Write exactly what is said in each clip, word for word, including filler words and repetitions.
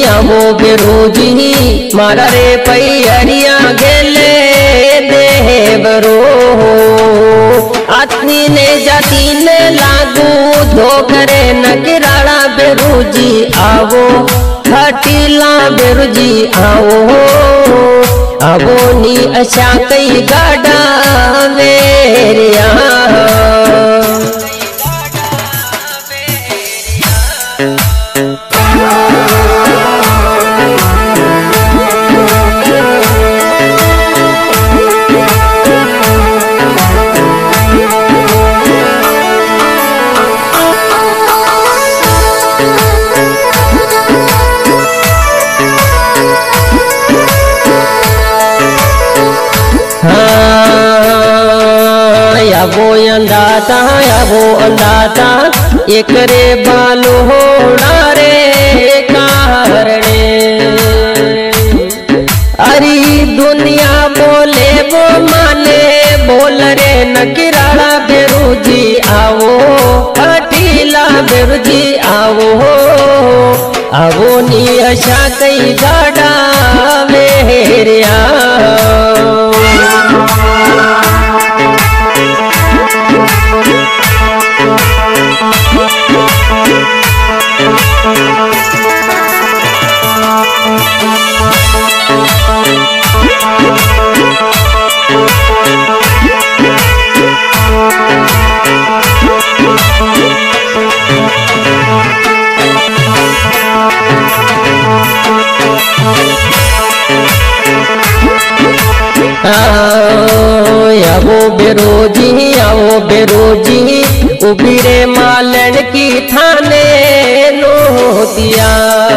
आवो बेरोजी मारा रे पैरिया गेले देवरो आत्मी ने जाती ने लागू धोकरे नकिराड़ा बेरोजी आवो खटीला बेरोजी आवो आवो नी अच्छा कई गाड़ा मेरिया यावो अंदाता यावो अंदाता एक रे बालो होड़ा रे कारणे अरी दुनिया बोले वो माने बोल रे नकिराड़ा बेरोजी आवो खटीला बेरोजी आवो आवो नी अच्छा कई गाड़ा मेरिया आवो बेरोजी आवो बेरोजी उबिरे मालन की थाने नोतिया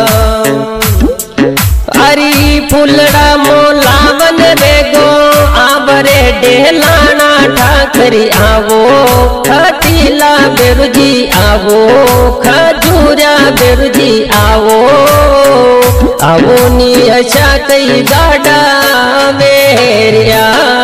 अरी फुलड़ा मोलावन रे गो आवरे डेलाना ठाकरी आवो खटीला बेरोजी आवो खजूरा बेरोजी आवो आवो नी अच्छा कई गाड़ा मेरिया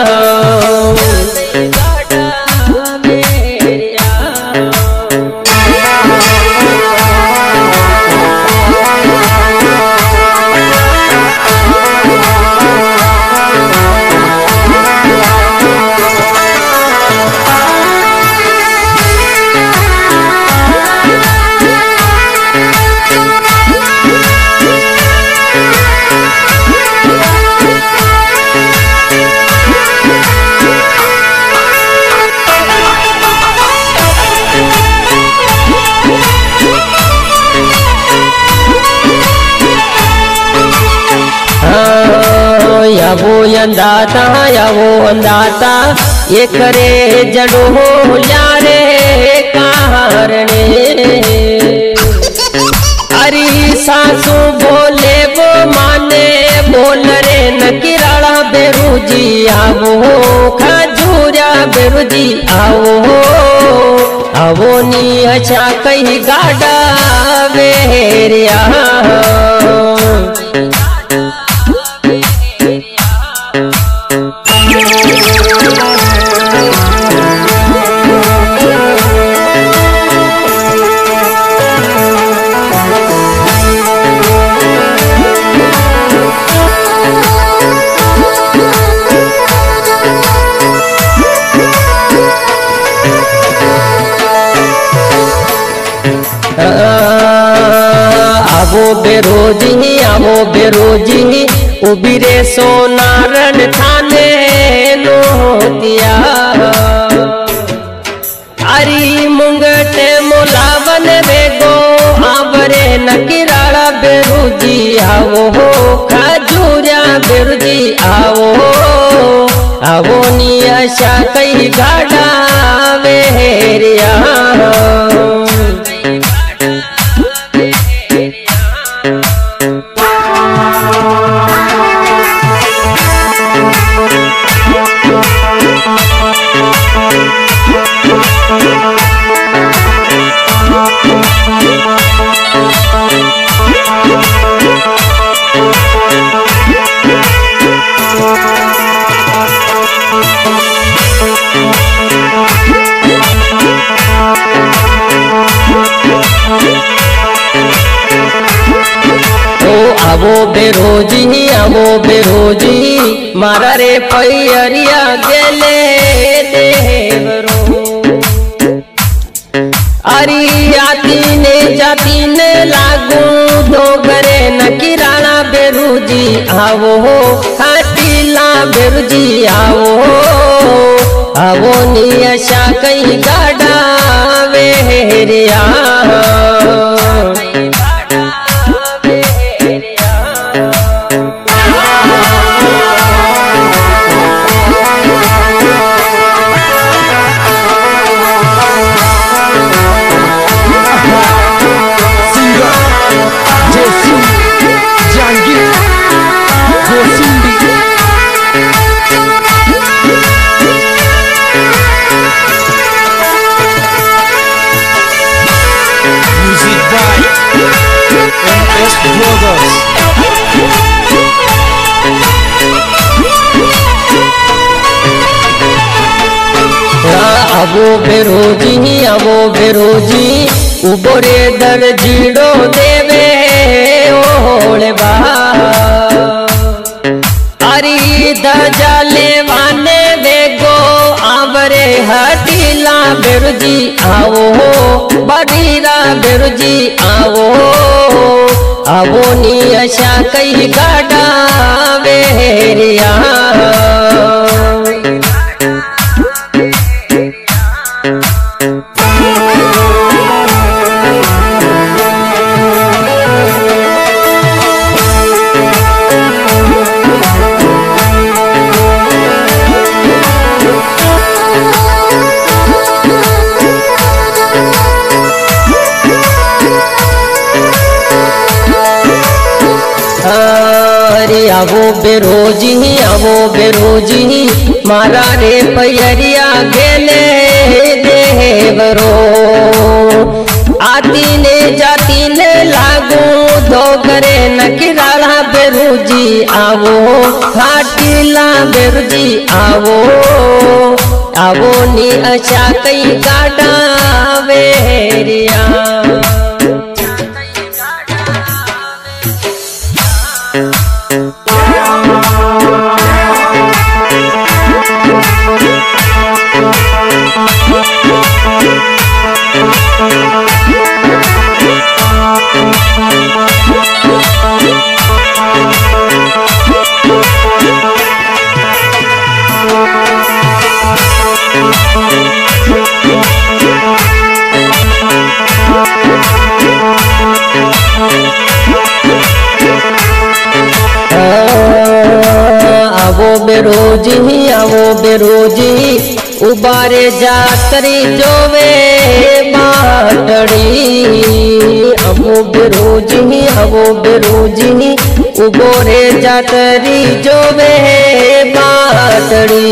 यावो अंदाता यावो अंदाता ये करे जड़ो हो यारे कारणे अरी सासू बोले वो माने बोल रे नकिराड़ा बेरोजी आवो खजूरा बेरोजी आवो आवो नी अच्छा कई गाड़ा मेरिया आवो बेरोजी आवो बेरोजी उबिरे सोनारन थाने नोतिया अरी मुंगटे मोलावन रे गो आवरे नकिराड़ा बेरोजी आवो खजूरा बेरोजी आवो आवो नी अच्छा कई गाड़ा मेरिया आवो बेरोजी आवो बेरोजी मारा रे पैरिया गेले देवरो अरे आती ने जाती ने लागू डोगरे न किराना बेरुजी आवो खाटीला बेरुजी आवो आवो नियशा कई गाड़ा वेरिया आवो बेरोजी आवो बेरोजी उबोरे दर जीड़ो देवे ओले बा अरी दजाले वाने बेगो आवरे हटीला बेरुजी आवो बडीरा बेरुजी आवो आवो नी आशा कई गाड़ा वेरिया आवो बेरोजी आवो बेरोजी मारा रे पैरिया गेले देवरो आती ने जाती ने लागू डोगरे न किराना बेरुजी आवो खाटीला बेरुजी आवो आवो नी आशा कई गाड़ा वेरिया आवो बेरोजी आवो बेरोजी उबारे जातरी जोवे बाटड़ी आवो बेरोजी आवो बेरोजी उबोरे जातरी जोवे बाटड़ी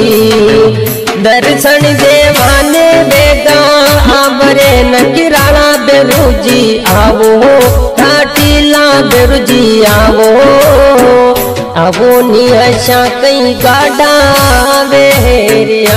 दर्शन देवाने बेगा आवरे न किराना बेरुजी आवो खाटीला बेरुजी आवो आवो नी आशा कई गाड़ा वेरिया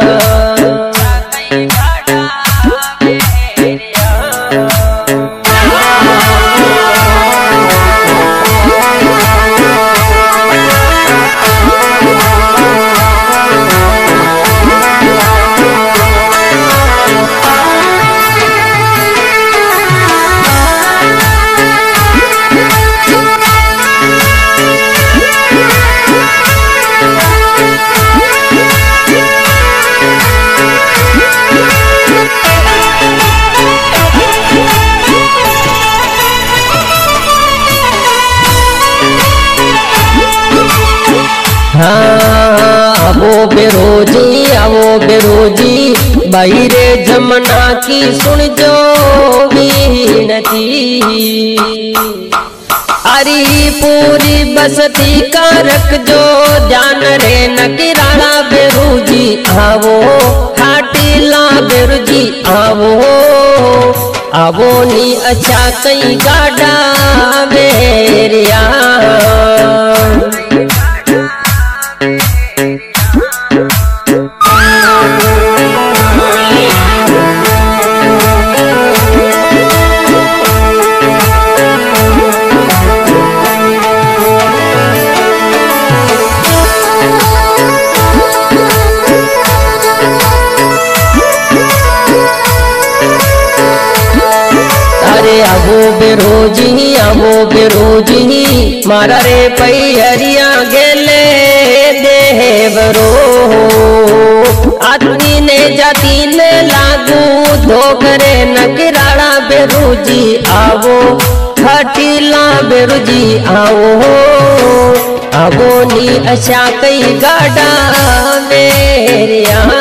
आवो बेरोजी आवो बेरोजी बाईरे जमना की सुन जो विनती अरी पूरी बसती का रख जो ध्यान रे न किराना बेरुजी आवो खाटीला बेरुजी आवो आवो नी अच्छा कई गाड़ा वेरिया बेरोजी मारा रे पैहरिया गेले देवरो आदमी ने जाति ने लागू धोकरे नकिराड़ा बेरोजी आवो खटीला बेरोजी आओ आवो नी अच्छा कई गाड़ा मेरिया